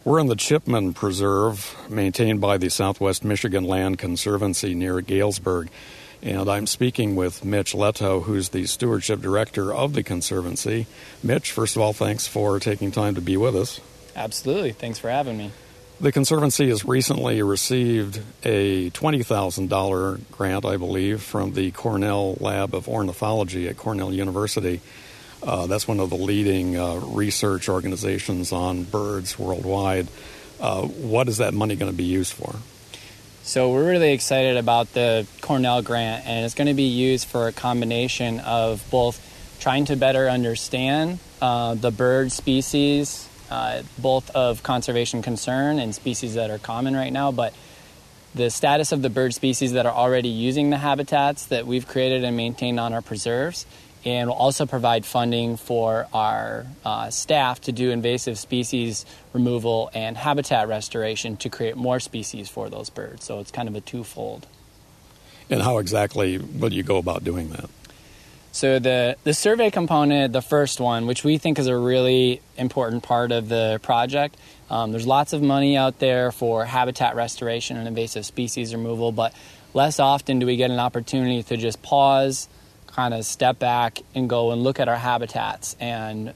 We're in the Chipman Preserve, maintained by the Southwest Michigan Land Conservancy near Galesburg. And I'm speaking with Mitch Leto, who's the Stewardship Director of the Conservancy. Mitch, first of all, thanks for taking time to be with us. Absolutely. Thanks for having me. The Conservancy has recently received a $20,000 grant, I believe, from the Cornell Lab of Ornithology at Cornell University. That's one of the leading research organizations on birds worldwide. What is that money going to be used for? So we're really excited about the Cornell grant, and it's going to be used for a combination of both trying to better understand the bird species, both of conservation concern and species that are common right now, but the status of the bird species that are already using the habitats that we've created and maintained on our preserves. And we'll also provide funding for our staff to do invasive species removal and habitat restoration to create more species for those birds. So it's kind of a twofold. And how exactly will you go about doing that? So the survey component, the first one, which we think is a really important part of the project, there's lots of money out there for habitat restoration and invasive species removal, but less often do we get an opportunity to just pause, kind of step back and go and look at our habitats and,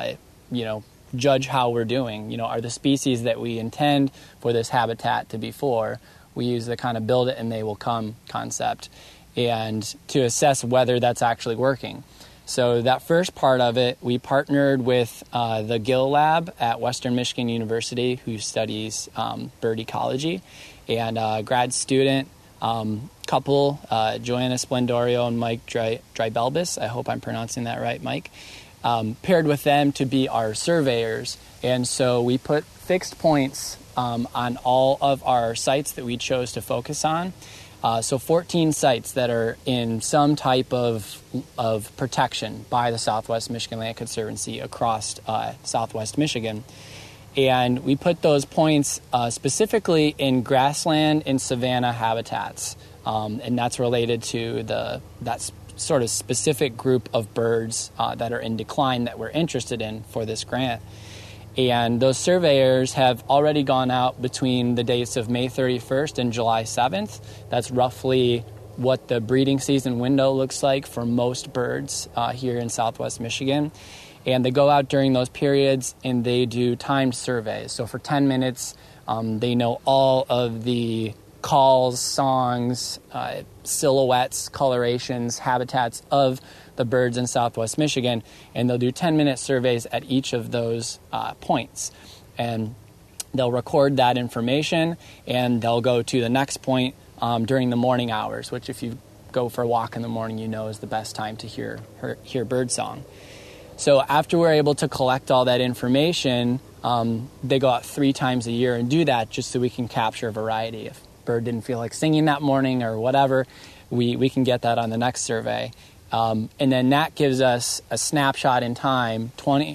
judge how we're doing. Are the species that we intend for this habitat to be for? We use the kind of build it and they will come concept, and to assess whether that's actually working. So that first part of it, we partnered with the Gill Lab at Western Michigan University, who studies bird ecology, and a grad student couple, Joanna Splendorio and Mike Drybelbis, I hope I'm pronouncing that right, Mike, paired with them to be our surveyors. And so we put fixed points on all of our sites that we chose to focus on. So 14 sites that are in some type of protection by the Southwest Michigan Land Conservancy across Southwest Michigan. And we put those points specifically in grassland and savanna habitats. And that's related to that sort of specific group of birds that are in decline that we're interested in for this grant. And those surveyors have already gone out between the dates of May 31st and July 7th. That's roughly what the breeding season window looks like for most birds here in Southwest Michigan. And they go out during those periods and they do timed surveys. So for 10 minutes, they know all of the calls, songs, silhouettes, colorations, habitats of the birds in Southwest Michigan. And they'll do 10-minute surveys at each of those points. And they'll record that information and they'll go to the next point during the morning hours, which if you go for a walk in the morning, is the best time to hear bird song. So after we're able to collect all that information, they go out 3 times a year and do that just so we can capture a variety. If a bird didn't feel like singing that morning or whatever, we can get that on the next survey. And then that gives us a snapshot in time,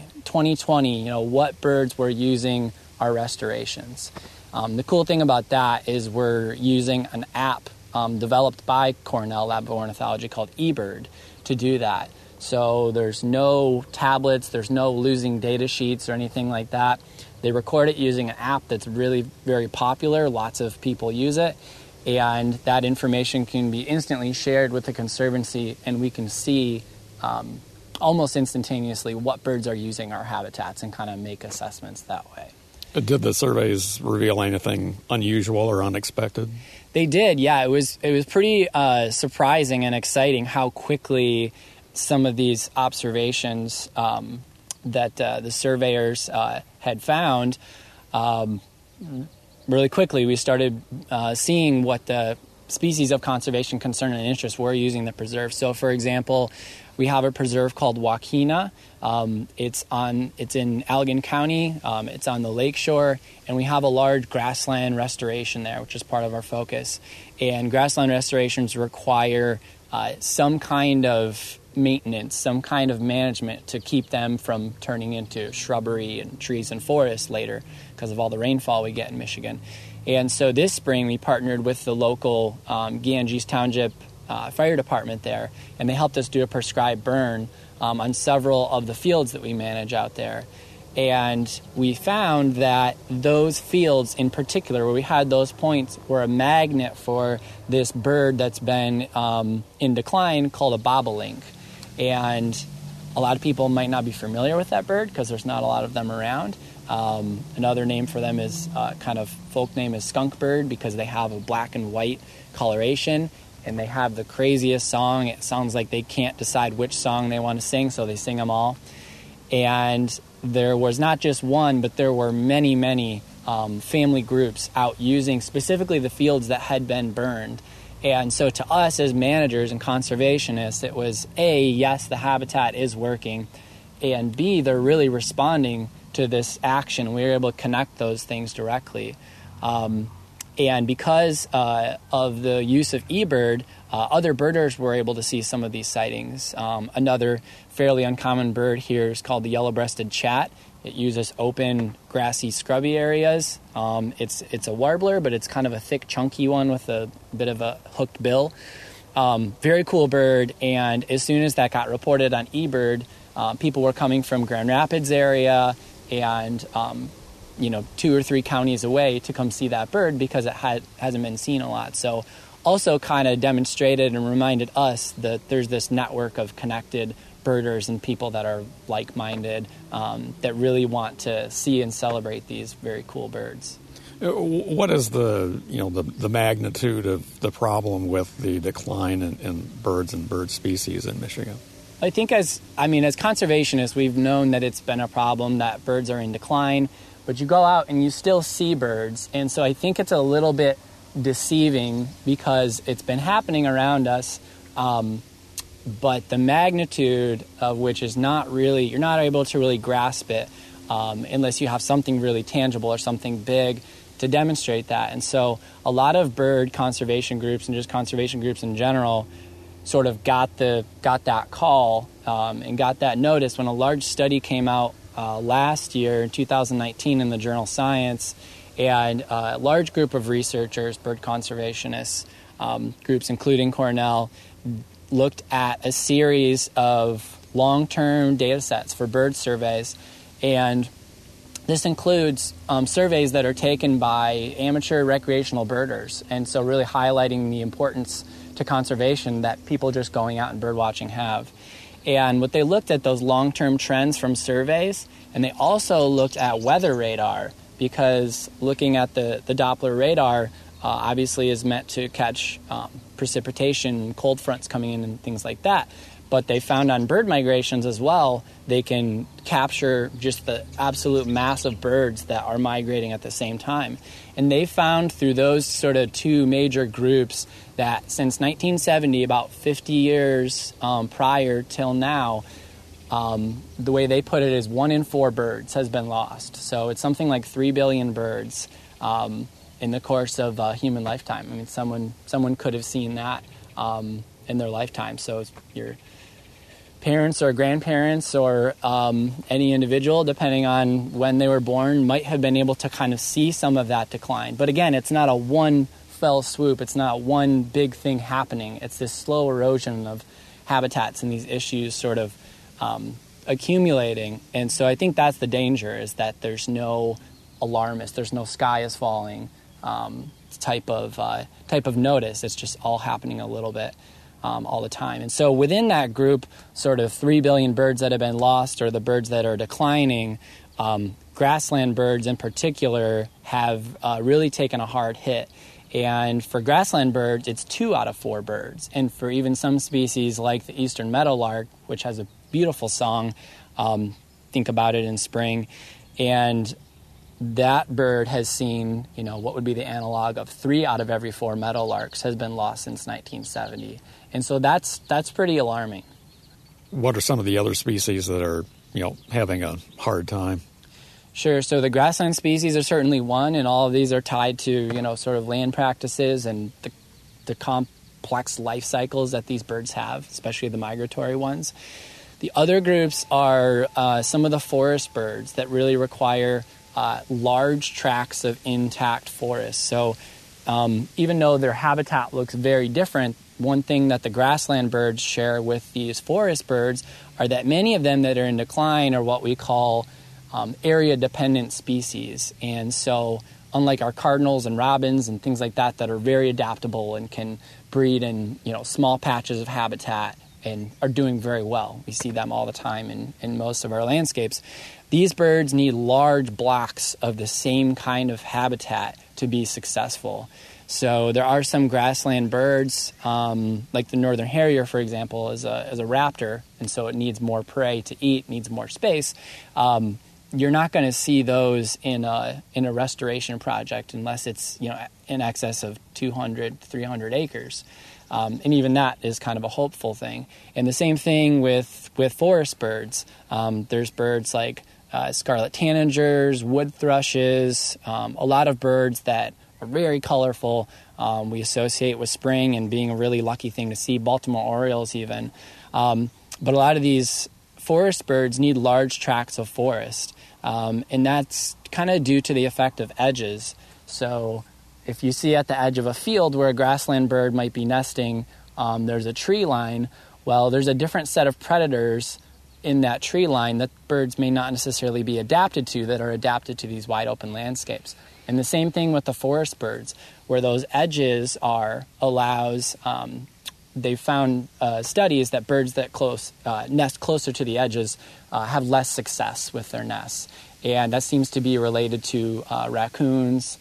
2020, what birds were using our restorations. The cool thing about that is we're using an app developed by Cornell Lab of Ornithology called eBird to do that. So there's no tablets, there's no losing data sheets or anything like that. They record it using an app that's really very popular. Lots of people use it. And that information can be instantly shared with the Conservancy, and we can see almost instantaneously what birds are using our habitats and kind of make assessments that way. Did the surveys reveal anything unusual or unexpected? They did, yeah. It was pretty surprising and exciting how quickly some of these observations that the surveyors had found, really quickly we started seeing what the species of conservation concern and interest were using the preserve. So, for example, we have a preserve called Wakena. It's in Allegan County. It's on the lakeshore, and we have a large grassland restoration there, which is part of our focus. And grassland restorations require some kind of maintenance, some kind of management to keep them from turning into shrubbery and trees and forests later because of all the rainfall we get in Michigan. And so this spring we partnered with the local Ganges Township fire department there, and they helped us do a prescribed burn on several of the fields that we manage out there. And we found that those fields in particular, where we had those points, were a magnet for this bird that's been in decline called a bobolink. And a lot of people might not be familiar with that bird because there's not a lot of them around. Another name for them is kind of folk name is skunk bird because they have a black and white coloration. And they have the craziest song. It sounds like they can't decide which song they want to sing, so they sing them all. And there was not just one, but there were many, many family groups out using specifically the fields that had been burned. And so to us as managers and conservationists, it was A, yes, the habitat is working, and B, they're really responding to this action. We were able to connect those things directly. And because of the use of eBird, other birders were able to see some of these sightings. Another fairly uncommon bird here is called the yellow-breasted chat. It uses open, grassy, scrubby areas. It's a warbler, but it's kind of a thick, chunky one with a bit of a hooked bill. Very cool bird, and as soon as that got reported on eBird, people were coming from Grand Rapids area and 2 or 3 counties away to come see that bird because it hasn't been seen a lot. So also kind of demonstrated and reminded us that there's this network of connected birders and people that are like-minded that really want to see and celebrate these very cool birds. What is the magnitude of the problem with the decline in birds and bird species in Michigan? I think as conservationists, we've known that it's been a problem that birds are in decline. But you go out and you still see birds, and so I think it's a little bit deceiving because it's been happening around us, but the magnitude of which is you're not able to really grasp it unless you have something really tangible or something big to demonstrate that. And so a lot of bird conservation groups and just conservation groups in general sort of got that call and got that notice when a large study came out last year in 2019 in the journal Science, and a large group of researchers, bird conservationists, groups including Cornell, looked at a series of long-term data sets for bird surveys, and this includes surveys that are taken by amateur recreational birders, and so really highlighting the importance to conservation that people just going out and bird watching have. And what they looked at those long-term trends from surveys, and they also looked at weather radar, because looking at the Doppler radar obviously is meant to catch precipitation, cold fronts coming in and things like that. But they found on bird migrations as well, they can capture just the absolute mass of birds that are migrating at the same time. And they found through those sort of 2 major groups that since 1970, about 50 years prior till now, the way they put it is 1 in 4 birds has been lost. So it's something like 3 billion birds in the course of a human lifetime. I mean, someone could have seen that in their lifetime. So your parents or grandparents or any individual, depending on when they were born, might have been able to kind of see some of that decline. But again, it's not a one fell swoop. It's not one big thing happening. It's this slow erosion of habitats and these issues sort of accumulating. And so I think that's the danger, is that there's no alarmist, there's no sky is falling type of notice. It's just all happening a little bit all the time. And so within that group, sort of 3 billion birds that have been lost, or the birds that are declining, grassland birds in particular have really taken a hard hit. And for grassland birds, it's 2 out of 4 birds. And for even some species like the eastern meadowlark, which has a beautiful song, think about it in spring, and that bird has seen, what would be the analog of 3 out of every 4 meadowlarks has been lost since 1970. And so that's pretty alarming. What are some of the other species that are, having a hard time? Sure. So the grassland species are certainly one, and all of these are tied to, sort of land practices and the complex life cycles that these birds have, especially the migratory ones. The other groups are some of the forest birds that really require large tracts of intact forest. So even though their habitat looks very different, one thing that the grassland birds share with these forest birds are that many of them that are in decline are what we call area-dependent species. And so unlike our cardinals and robins and things like that are very adaptable and can breed in small patches of habitat and are doing very well. We see them all the time in most of our landscapes. These birds need large blocks of the same kind of habitat to be successful. So there are some grassland birds, like the northern harrier, for example, is a raptor, and so it needs more prey to eat, needs more space. You're not going to see those in a restoration project unless it's in excess of 200, 300 acres. And even that is kind of a hopeful thing. And the same thing with forest birds. There's birds like scarlet tanagers, wood thrushes, a lot of birds that are very colorful. We associate with spring and being a really lucky thing to see, Baltimore orioles even. But a lot of these forest birds need large tracts of forest. And that's kind of due to the effect of edges. So if you see at the edge of a field where a grassland bird might be nesting, there's a tree line, well, there's a different set of predators in that tree line that birds may not necessarily be adapted to that are adapted to these wide open landscapes. And the same thing with the forest birds, where those edges allows, they found studies that birds that nest closer to the edges have less success with their nests. And that seems to be related to raccoons,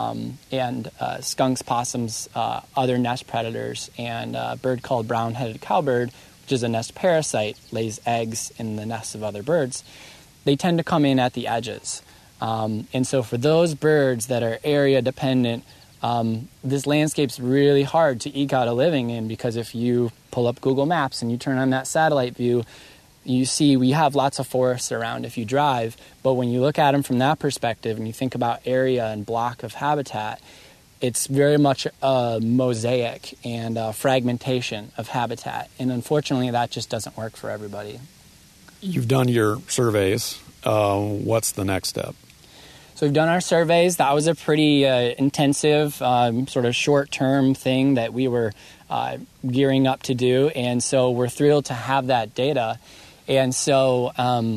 and skunks, possums, other nest predators, and a bird called brown-headed cowbird, which is a nest parasite, lays eggs in the nests of other birds. They tend to come in at the edges. And so for those birds that are area dependent, this landscape's really hard to eke out a living in, because if you pull up Google Maps and you turn on that satellite view, you see we have lots of forests around if you drive, but when you look at them from that perspective and you think about area and block of habitat, it's very much a mosaic and a fragmentation of habitat. And unfortunately, that just doesn't work for everybody. You've done your surveys. What's the next step? So we've done our surveys. That was a pretty intensive, sort of short-term thing that we were gearing up to do. And so we're thrilled to have that data. And so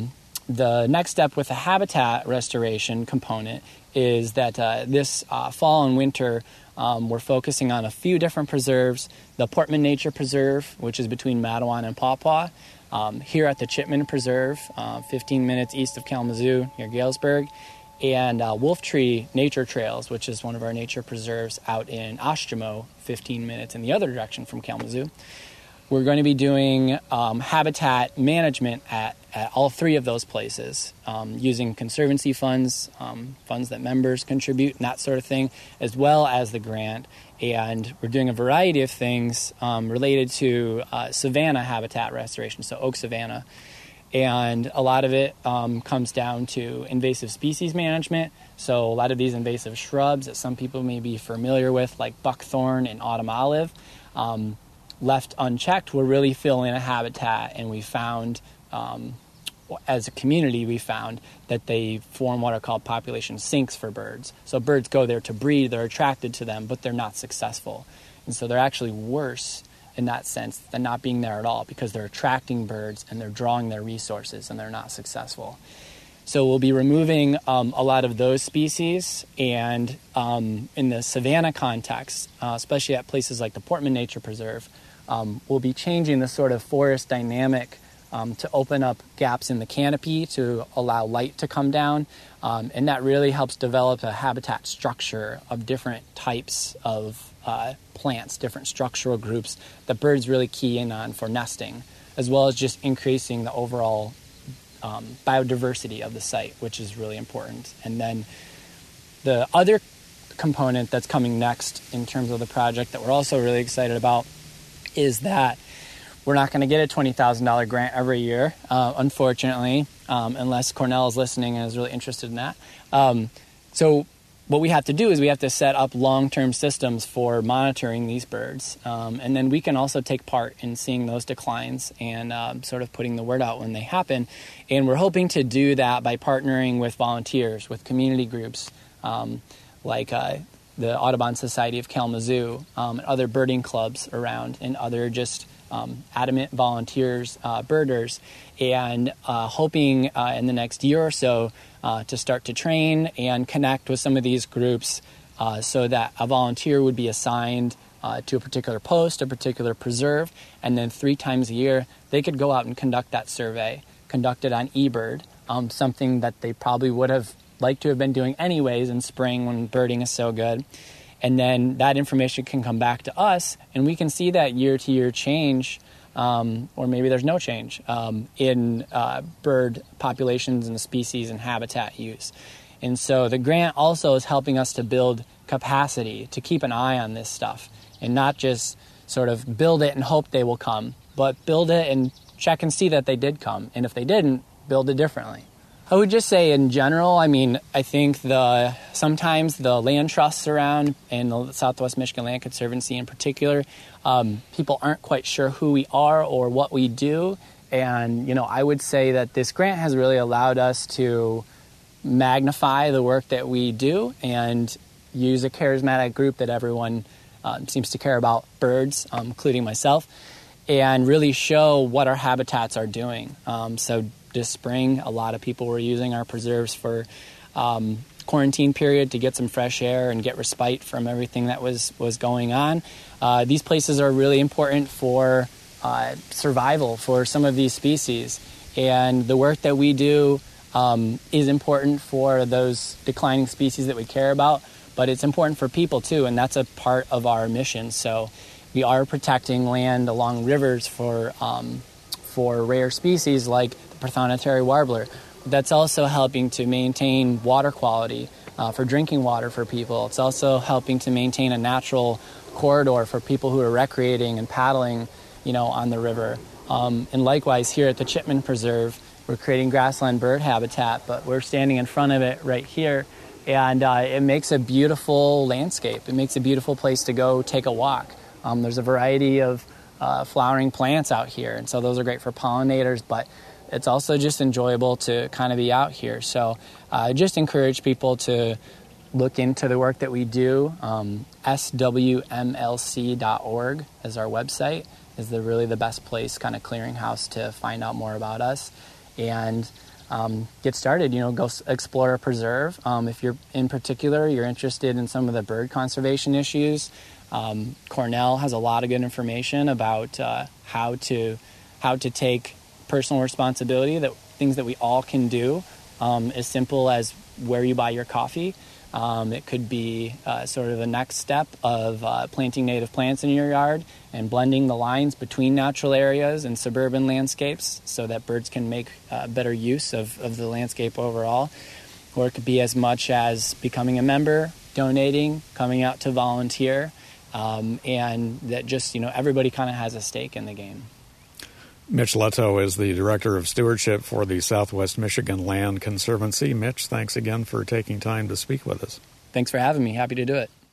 the next step with the habitat restoration component is that this fall and winter, we're focusing on a few different preserves. The Portman Nature Preserve, which is between Matawan and Pawpaw. Here at the Chipman Preserve, 15 minutes east of Kalamazoo, near Galesburg. And Wolf Tree Nature Trails, which is one of our nature preserves out in Oshtemo, 15 minutes in the other direction from Kalamazoo. We're going to be doing habitat management at all three of those places, using conservancy funds, funds that members contribute, and that sort of thing, as well as the grant. And we're doing a variety of things related to savanna habitat restoration, so oak savanna. And a lot of it comes down to invasive species management. So a lot of these invasive shrubs that some people may be familiar with, like buckthorn and autumn olive, left unchecked will really fill in a habitat. And we found, as a community, we found that they form what are called population sinks for birds. So birds go there to breed, they're attracted to them, but they're not successful. And so they're actually worse in that sense than not being there at all, because they're attracting birds and they're drawing their resources and they're not successful. So we'll be removing a lot of those species, and in the savanna context, especially at places like the Portman Nature Preserve, we'll be changing the sort of forest dynamic to open up gaps in the canopy to allow light to come down, and that really helps develop a habitat structure of different types of plants, different structural groups that birds really key in on for nesting, as well as just increasing the overall biodiversity of the site, which is really important. And then the other component that's coming next in terms of the project that we're also really excited about is that we're not going to get a $20,000 grant every year, unfortunately, unless Cornell is listening and is really interested in that. So what we have to do is we have to set up long-term systems for monitoring these birds. And then we can also take part in seeing those declines and sort of putting the word out when they happen. And we're hoping to do that by partnering with volunteers, with community groups, like the Audubon Society of Kalamazoo, other birding clubs around, and other just adamant volunteers, birders, and hoping in the next year or so to start to train and connect with some of these groups so that a volunteer would be assigned to a particular post, a particular preserve, and then 3 times a year they could go out and conduct that survey, conduct it on eBird, something that they probably would have liked to have been doing anyways in spring when birding is so good. And then that information can come back to us, and we can see that year-to-year change, or maybe there's no change, in bird populations and the species and habitat use. And so the grant also is helping us to build capacity to keep an eye on this stuff and not just sort of build it and hope they will come, but build it and check and see that they did come. And if they didn't, build it differently. I would just say in general, I mean, I think sometimes the land trusts around, and the Southwest Michigan Land Conservancy in particular, people aren't quite sure who we are or what we do. And, I would say that this grant has really allowed us to magnify the work that we do and use a charismatic group that everyone seems to care about birds, including myself, and really show what our habitats are doing. So this spring, a lot of people were using our preserves for quarantine period to get some fresh air and get respite from everything that was going on. These places are really important for survival for some of these species, and the work that we do is important for those declining species that we care about, but it's important for people too, and that's a part of our mission. So we are protecting land along rivers for rare species like the Prothonotary warbler. That's also helping to maintain water quality for drinking water for people. It's also helping to maintain a natural corridor for people who are recreating and paddling, on the river. And likewise, here at the Chipman Preserve, we're creating grassland bird habitat, but we're standing in front of it right here, and it makes a beautiful landscape. It makes a beautiful place to go take a walk. There's a variety of flowering plants out here, and so those are great for pollinators, but it's also just enjoyable to kind of be out here. So I just encourage people to look into the work that we do. swmlc.org is our website, is really the best place, kind of clearinghouse to find out more about us. And get started, go explore a preserve. If you're interested in some of the bird conservation issues, Cornell has a lot of good information about how to take personal responsibility, things that we all can do, as simple as where you buy your coffee. It could be sort of the next step of planting native plants in your yard and blending the lines between natural areas and suburban landscapes so that birds can make better use of the landscape overall. Or it could be as much as becoming a member, donating, coming out to volunteer, and that just, everybody kind of has a stake in the game. Mitch Leto is the Director of Stewardship for the Southwest Michigan Land Conservancy. Mitch, thanks again for taking time to speak with us. Thanks for having me. Happy to do it.